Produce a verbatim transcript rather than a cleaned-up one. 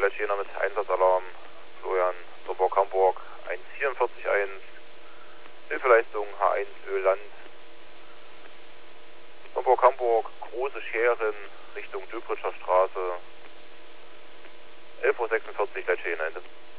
Latschena mit Einsatzalarm. Florian, Dorburg, Hamburg, eins vier vier eins. Hilfeleistung H eins Ölland. Dorburg, Hamburg, große Scheren Richtung Döbritscher Straße. elf Uhr sechsundvierzig, Latschena Ende.